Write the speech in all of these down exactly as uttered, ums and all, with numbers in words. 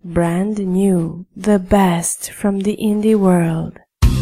brand new, the best from the indie world.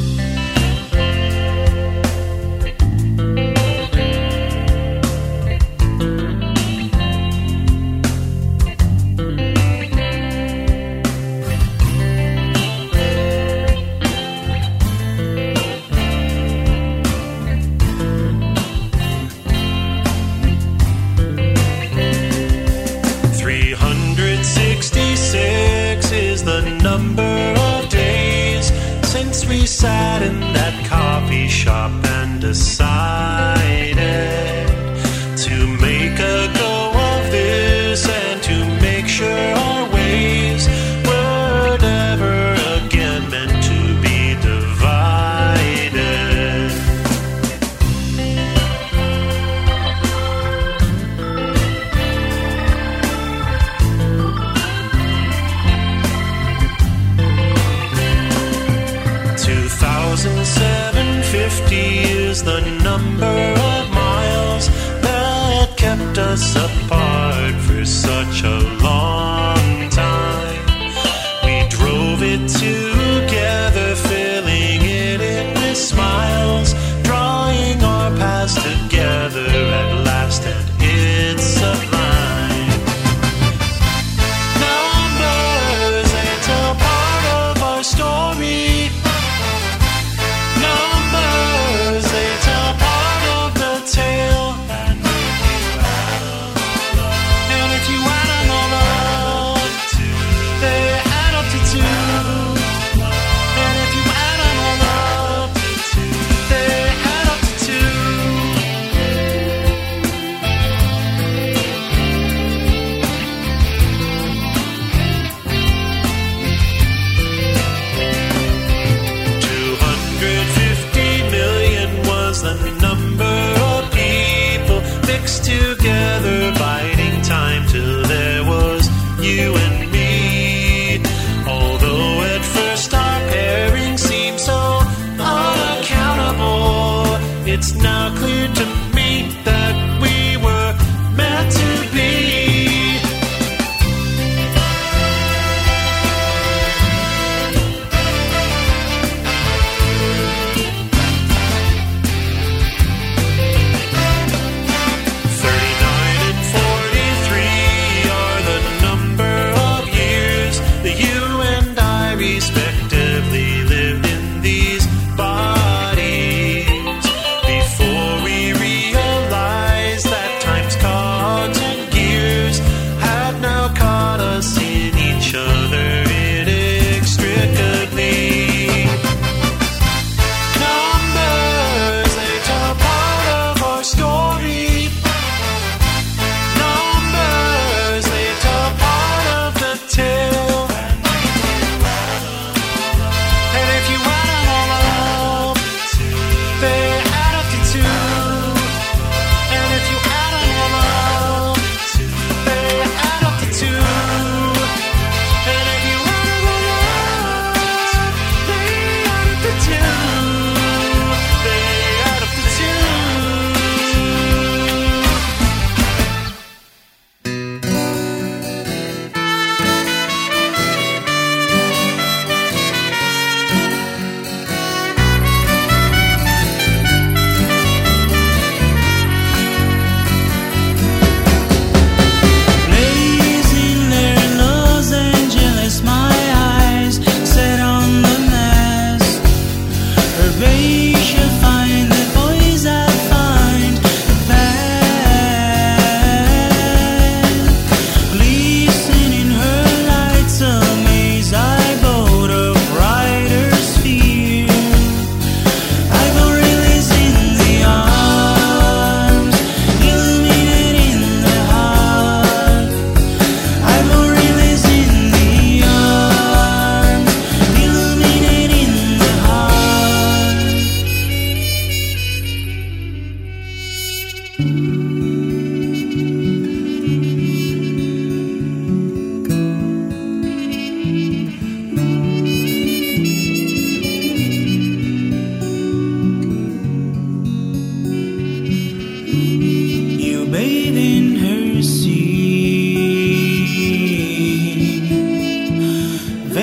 sixty-six is the number of days since we sat in that coffee shop and decided to make a go of this and to make sure our ways were never again meant to be divided. seven fifty is the number of miles that kept us apart for such a long time. We drove it together, filling it in with smiles, drawing our paths together at last, and it's sublime. Numbers ain't a part of our story. Numbers ain't a part of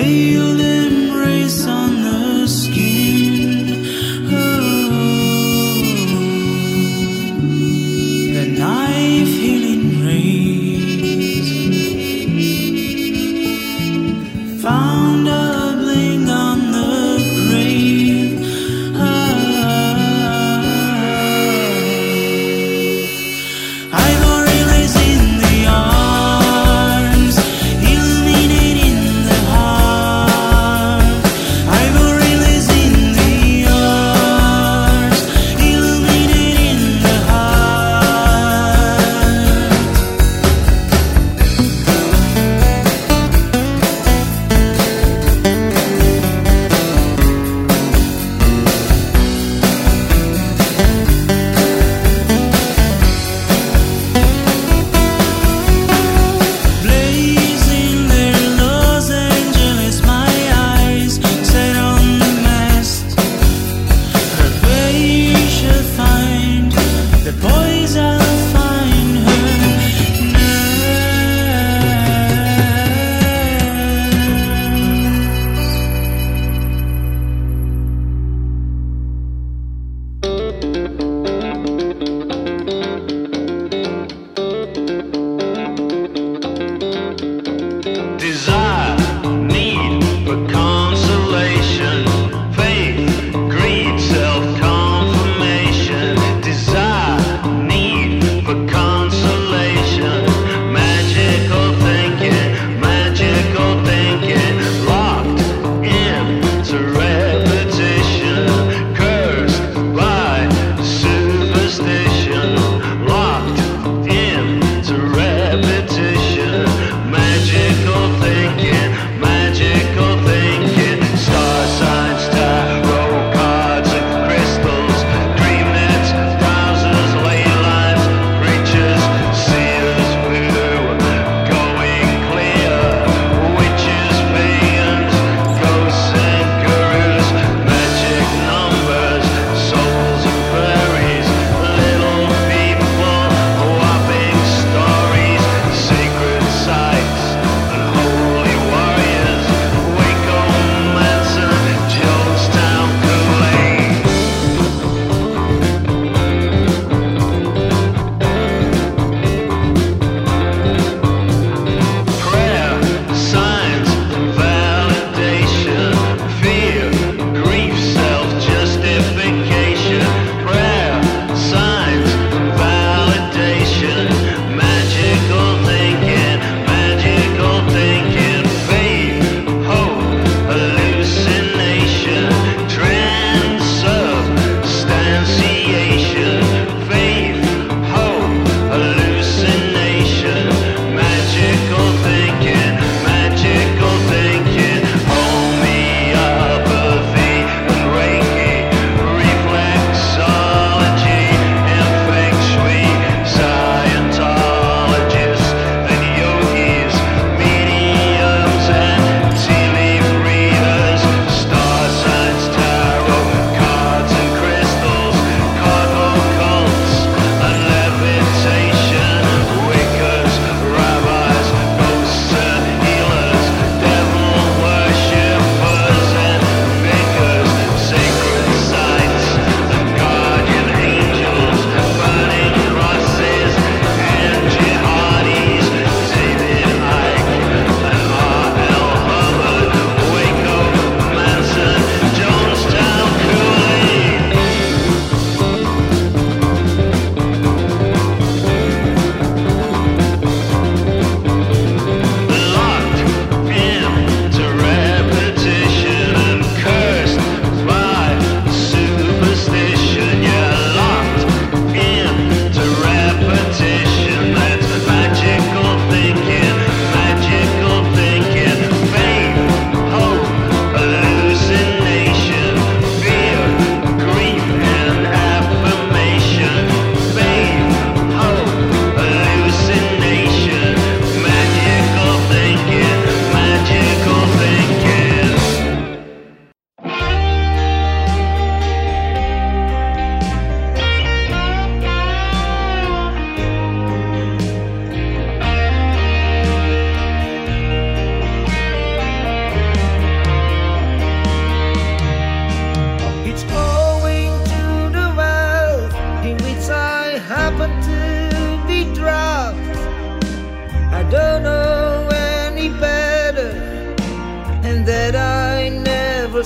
veiled embrace on the skin. Oh, the knife healing rays found a bling on the grave. Ivory lays in the arms, illuminating the heart. Ivory lays in the arms, illuminating the heart.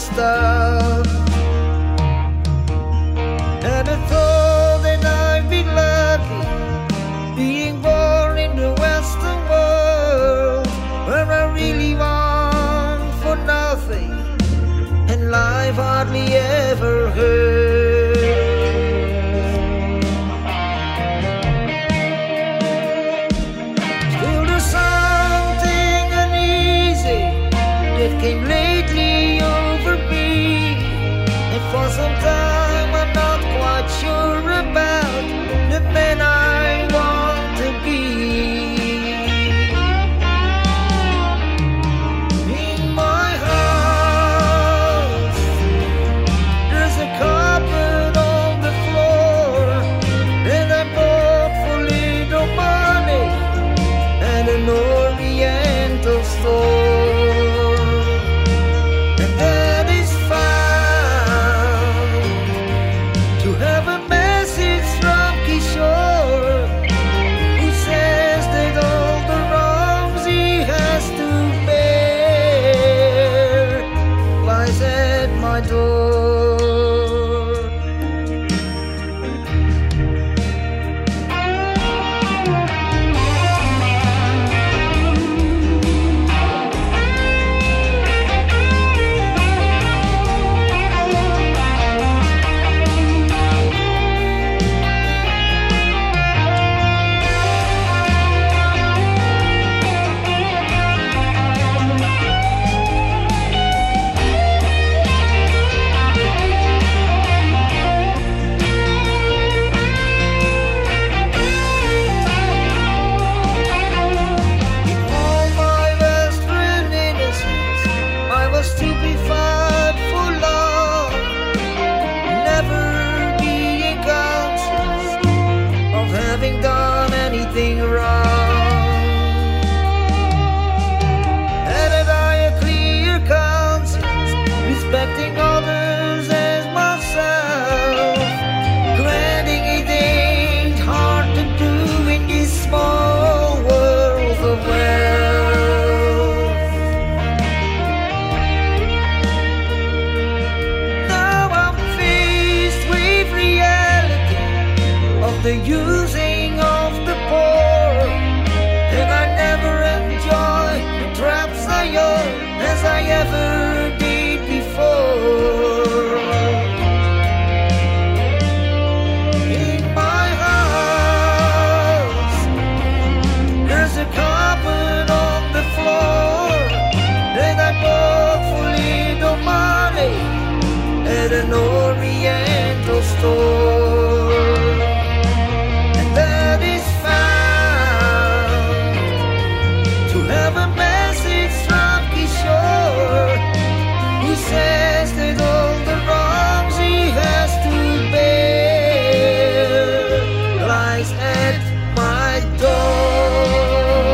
stuff. And I thought that I'd be lucky, being born in the Western world, where I really want for nothing, and life hardly ever hurt. Still there's something uneasy that came lately over me, and for some time I'm not quite sure about the man I want to be. In my house there's a carpet on the floor, and I bought for little money at an Oriental store. And that is found to have a message from Kishore, who says that all the wrongs he has to bear lies at my door. Stupefied for long, never being conscious of having done anything wrong. Had I a clear conscience, respecting others as myself, granting it ain't hard to do in this small world of wealth. The using of the poor, and I never enjoy the traps I own as I ever did before. In my house there's a carpet on the floor, and I bought for little money at an Oriental store. That is found to have a message from Kishore, who says that all the wrongs he has to bear lies at my door.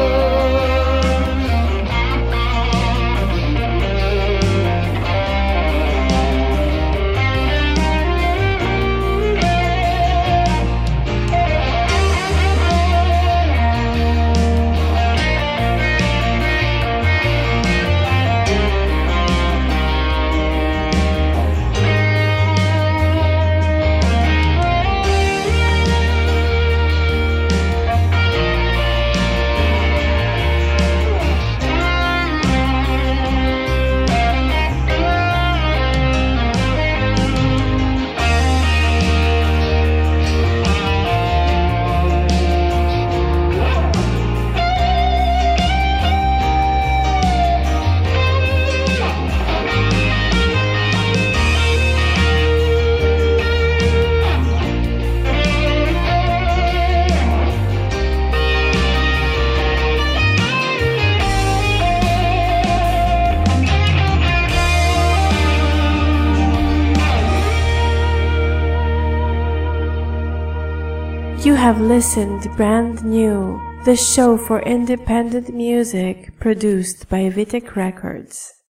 You have listened Brand New, the show for independent music produced by Vitek Records.